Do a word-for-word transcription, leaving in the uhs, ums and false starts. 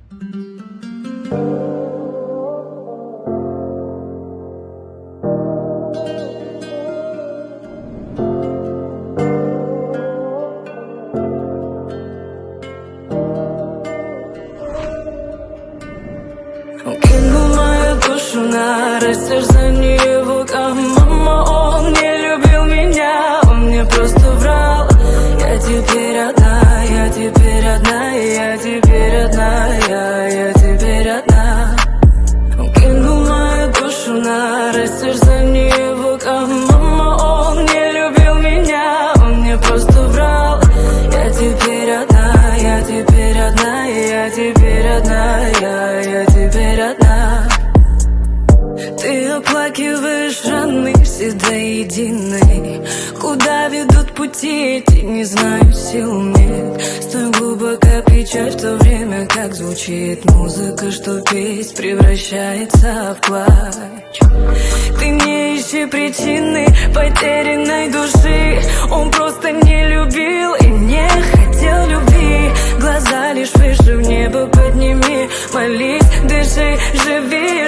Кинул мою душу на растерзание его, как мама. Он не любил меня, он мне просто врал. Я теперь одна, я теперь одна, я теперь одна, я, я теперь одна. Он кинул мою душу на растерзание его, как мама. Он не любил меня, он мне просто врал. Я теперь одна, я теперь одна, я теперь одна, я, я теперь одна. Ты оплакиваешь раны все до единой. Куда ведут пути эти, не знаю, сил нет. Столь глубока печаль, в то время как звучит музыка, что петь превращается в плач. Ты не ищи причины потерянной души. Он просто не любил и не хотел любви. Глаза лишь выше в небо подними, молись, дыши, живи.